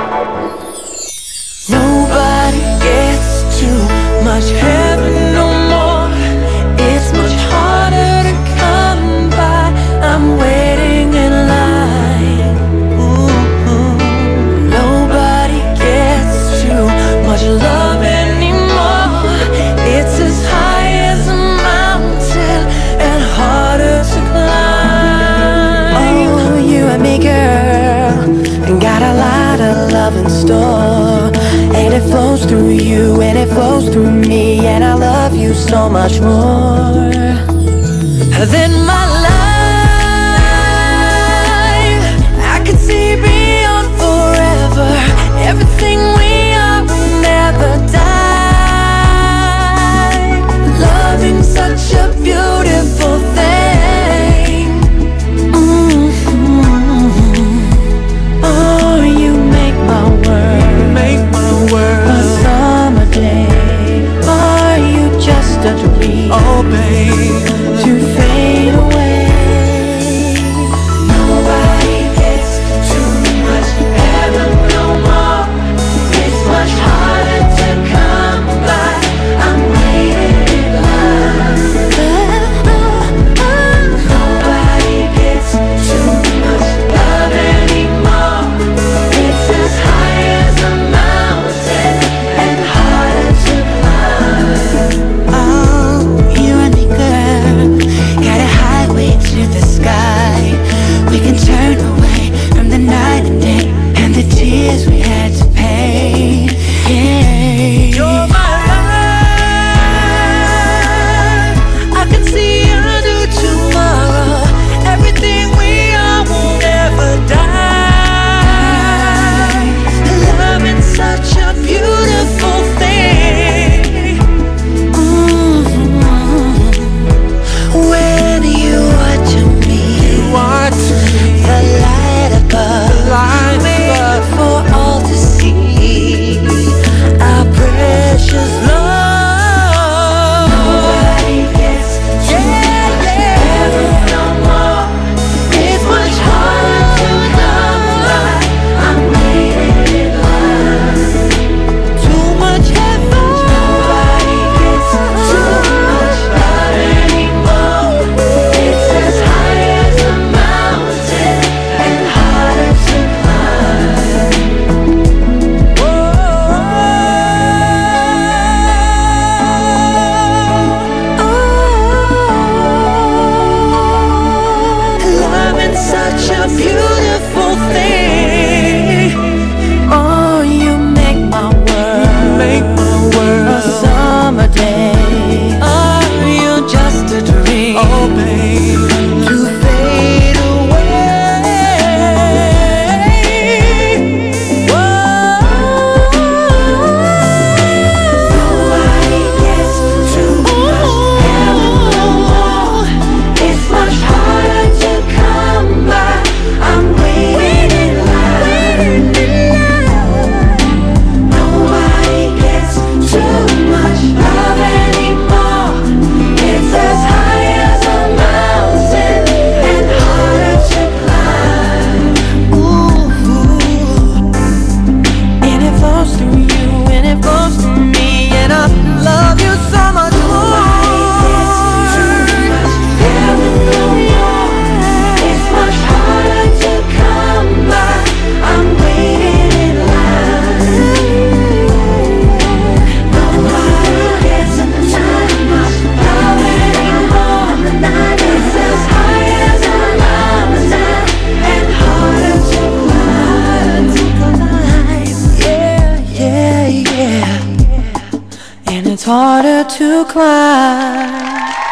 Nobody gets too much heaven no more. It's much harder to come by. I'm waiting in line. Ooh. Nobody gets too much love anymore. It's as high as a mountain and harder to climb. Oh, you and me, girl, got a lot of love in store. And it flows through you, and it flows through me, and I love you so much more than my life. I can see beyond forever. Everything we are will never die. Loving such a beautiful thing. Oh, you make my world. A summer day. Are you just a dream? Oh, babe, to fade away. Nobody gets too much heaven no more. It's much harder to come by. I'm waiting in line. Nobody gets too much love anymore. It's as high as a mountain and harder to climb. Oh, you and me, girl, got a highway to the sky. We can turn away from the night and day and the tears we had to pay. Yeah. You're my life. I can see into tomorrow. Everything we are will never die. Loving such a beautiful thing. When you are to me, the light above, made for all to see, our precious love. Nobody gets too much heaven no more. It's much harder to come by. I'm waiting in line. Too much heaven. Nobody gets too much love anymore. It's as high as a mountain and harder to climb. Loving such a beautiful thing. Oh, you make my world, a summer day. Are you just a dream? Oh, babe, to fade away. Whoa. Nobody gets too much heaven no more. It's much harder to come by. I'm waiting in line. Nobody gets too much love anymore. It's as high as a mountain and harder to climb. Ooh. And it flows through you, and it flows through me, and I love you so much more. It's much harder to come by. I'm waiting in line. Nobody gets too much love anymore. It's as high as a mountain and harder to climb. Yeah. And it's harder to climb.